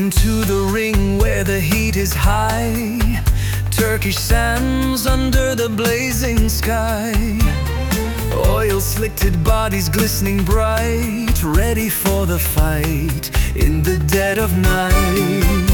into the ring where the heat is high. Turkish sands under the blazing sky. Oil-slicked bodies glistening bright, ready for the fight in the dead of night.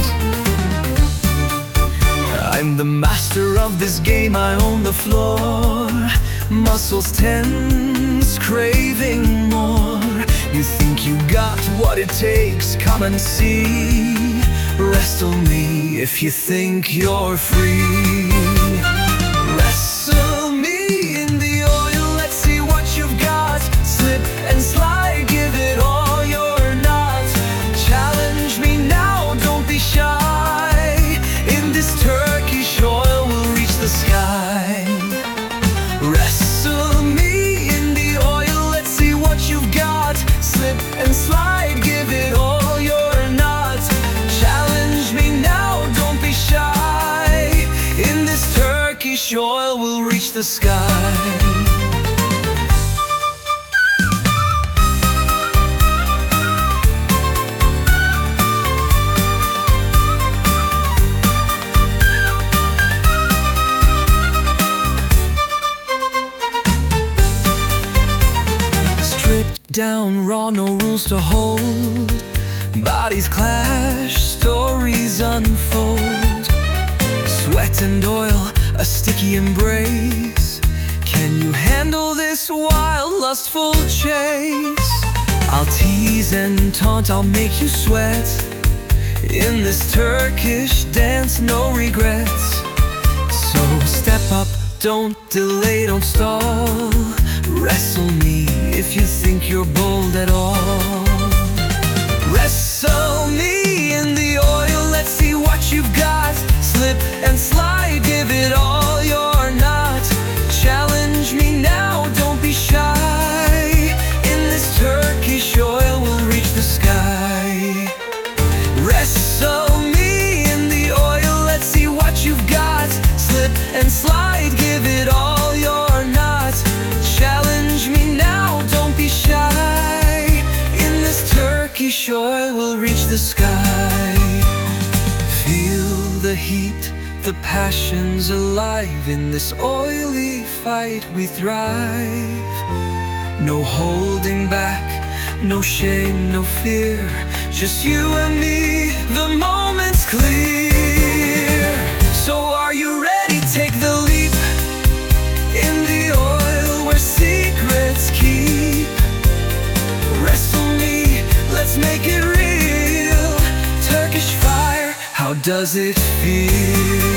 I'm the master of this game, I own the floor. Muscles tense, craving more. You think you got what it takes, come and see. Wrestle me if you think you're free. Wrestle me in the oil, let's see what you've got. Slip and slide, give it all you're not. Challenge me now, don't be shy. In this Turkish oil we'll reach the sky. Wrestle me in the oil, let's see what you've got. Slip and slide, give it all you're not. Challenge me now, don't be shy. In this Turkish oil we'll reach the sky. Down raw, no rules to hold. Bodies clash, stories unfold. Sweat and oil, a sticky embrace. Can you handle this wild, lustful chase? I'll tease and taunt, I'll make you sweat. In this Turkish dance, no regrets. So step up, don't delay, don't stall. Wrestle me if you think you're bold at all. Wrestle me in the oil, let's see what you've got. Slip and slide, give it all you're not. Challenge me now, don't be shy. In this Turkish oil we'll reach the sky. Wrestle me in the oil, let's see what you've got. Slip and slide, give it all you're not. Challenge me now, don't be shy. In this Turkish oil we'll reach the sky. Feel the heat, the passion's alive. In this oily fight we thrive. No holding back, no shame, no fear. Just you and me, the moment's clear. So are you ready? Take the leap. In the oil where secrets keep. Wrestle me, let's make it real. Turkish fire, how does it feel?